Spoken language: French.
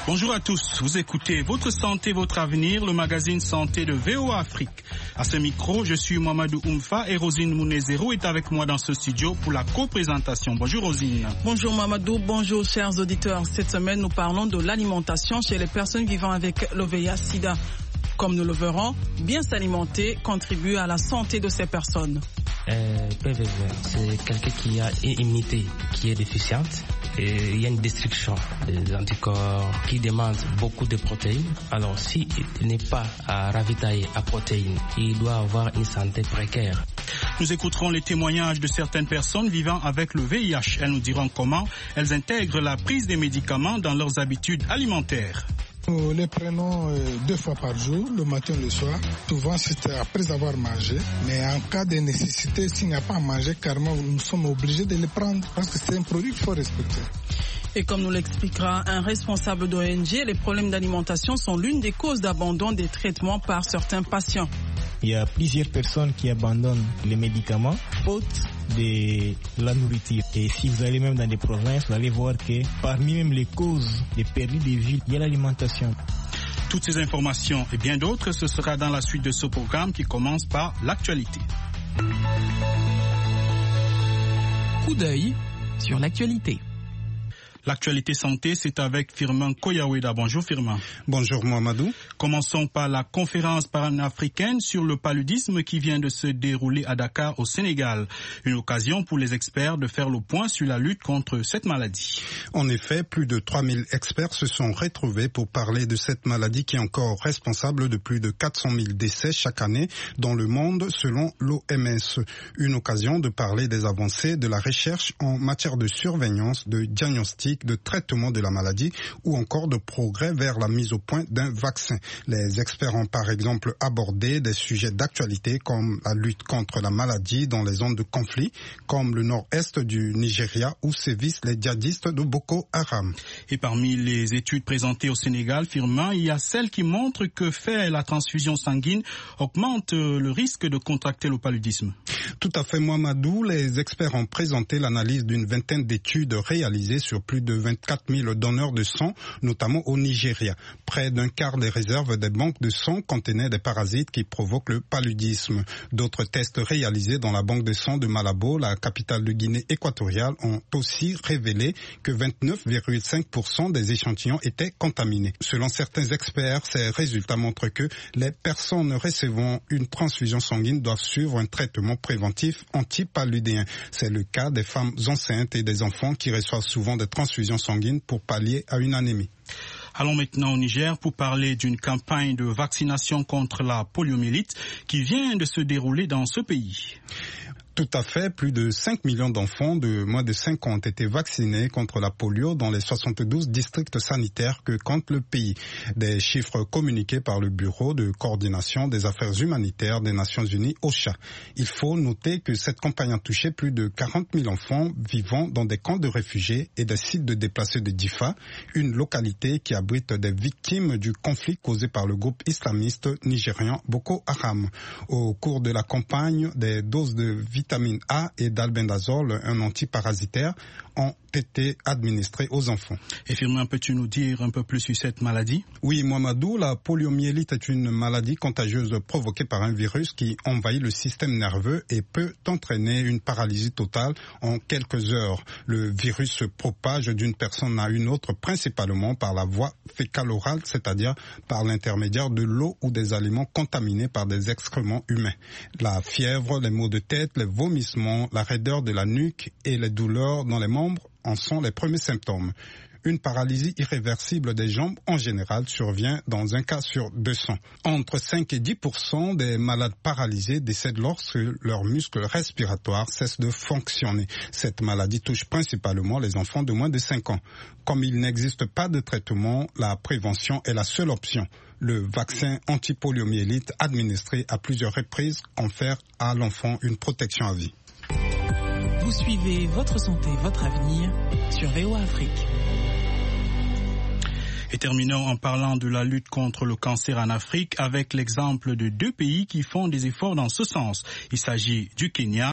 Bonjour à tous, vous écoutez Votre Santé, Votre Avenir, le magazine Santé de VOA Afrique. À ce micro, je suis Mamadou Oumfa et Rosine Mounezero est avec moi dans ce studio pour la co-présentation. Bonjour Rosine. Bonjour Mamadou, bonjour chers auditeurs. Cette semaine, nous parlons de l'alimentation chez les personnes vivant avec le VIH-Sida. Comme nous le verrons, bien s'alimenter contribue à la santé de ces personnes. PVV, c'est quelqu'un qui a une immunité qui est déficiente. Et il y a une destruction des anticorps qui demande beaucoup de protéines. Alors, s'il n'est pas ravitaillé à protéines, il doit avoir une santé précaire. Nous écouterons les témoignages de certaines personnes vivant avec le VIH. Elles nous diront comment elles intègrent la prise des médicaments dans leurs habitudes alimentaires. Nous les prenons 2 fois par jour, le matin et le soir. Souvent, c'est après avoir mangé. Mais en cas de nécessité, s'il n'y a pas à manger, carrément, nous sommes obligés de les prendre parce que c'est un produit qu'il faut respecter. Et comme nous l'expliquera un responsable d'ONG, les problèmes d'alimentation sont l'une des causes d'abandon des traitements par certains patients. Il y a plusieurs personnes qui abandonnent les médicaments faute de la nourriture. Et si vous allez même dans des provinces, vous allez voir que parmi même les causes des périodes de vie, il y a l'alimentation. Toutes ces informations et bien d'autres, ce sera dans la suite de ce programme qui commence par l'actualité. Coup d'œil sur l'actualité. L'actualité santé, c'est avec Firmin Koyaweda. Bonjour Firmin. Bonjour Mohamedou. Commençons par la conférence panafricaine sur le paludisme qui vient de se dérouler à Dakar au Sénégal. Une occasion pour les experts de faire le point sur la lutte contre cette maladie. En effet, plus de 3000 experts se sont retrouvés pour parler de cette maladie qui est encore responsable de plus de 400 000 décès chaque année dans le monde selon l'OMS. Une occasion de parler des avancées de la recherche en matière de surveillance, de diagnostic, de traitement de la maladie ou encore de progrès vers la mise au point d'un vaccin. Les experts ont par exemple abordé des sujets d'actualité comme la lutte contre la maladie dans les zones de conflit, comme le nord-est du Nigeria où sévissent les djihadistes de Boko Haram. Et parmi les études présentées au Sénégal, Firmin, il y a celle qui montre que faire la transfusion sanguine augmente le risque de contracter le paludisme. Tout à fait, Mohamedou. Les experts ont présenté l'analyse d'une vingtaine d'études réalisées sur plus de 24 000 donneurs de sang, notamment au Nigeria. Près d'un quart des réserves des banques de sang contenaient des parasites qui provoquent le paludisme. D'autres tests réalisés dans la banque de sang de Malabo, la capitale de Guinée équatoriale, ont aussi révélé que 29,5% des échantillons étaient contaminés. Selon certains experts, ces résultats montrent que les personnes recevant une transfusion sanguine doivent suivre un traitement préventif antipaludéen. C'est le cas des femmes enceintes et des enfants qui reçoivent souvent des transfusions sanguines pour pallier à une anémie. Allons maintenant au Niger pour parler d'une campagne de vaccination contre la poliomyélite qui vient de se dérouler dans ce pays. Tout à fait, plus de 5 millions d'enfants de moins de 5 ans ont été vaccinés contre la polio dans les 72 districts sanitaires que compte le pays. Des chiffres communiqués par le Bureau de coordination des affaires humanitaires des Nations Unies, OCHA. Il faut noter que cette campagne a touché plus de 40 000 enfants vivant dans des camps de réfugiés et des sites de déplacés de Difa, une localité qui abrite des victimes du conflit causé par le groupe islamiste nigérian Boko Haram. Au cours de la campagne, des doses de vitamine A et d'albendazole, un antiparasitaire, ont été administrés aux enfants. Et Firmin, peux-tu nous dire un peu plus sur cette maladie? Oui, Mohamedou, la poliomyélite est une maladie contagieuse provoquée par un virus qui envahit le système nerveux et peut entraîner une paralysie totale en quelques heures. Le virus se propage d'une personne à une autre principalement par la voie fécale-orale, c'est-à-dire par l'intermédiaire de l'eau ou des aliments contaminés par des excréments humains. La fièvre, les maux de tête, les vomissements, la raideur de la nuque et les douleurs dans les membres en sont les premiers symptômes. Une paralysie irréversible des jambes, en général, survient dans un cas sur 200. Entre 5 et 10% des malades paralysés décèdent lorsque leurs muscles respiratoires cessent de fonctionner. Cette maladie touche principalement les enfants de moins de 5 ans. Comme il n'existe pas de traitement, la prévention est la seule option. Le vaccin antipoliomyélite administré à plusieurs reprises confère à l'enfant une protection à vie. Vous suivez Votre Santé, Votre Avenir sur VOA Afrique. Et terminons en parlant de la lutte contre le cancer en Afrique avec l'exemple de 2 pays qui font des efforts dans ce sens. Il s'agit du Kenya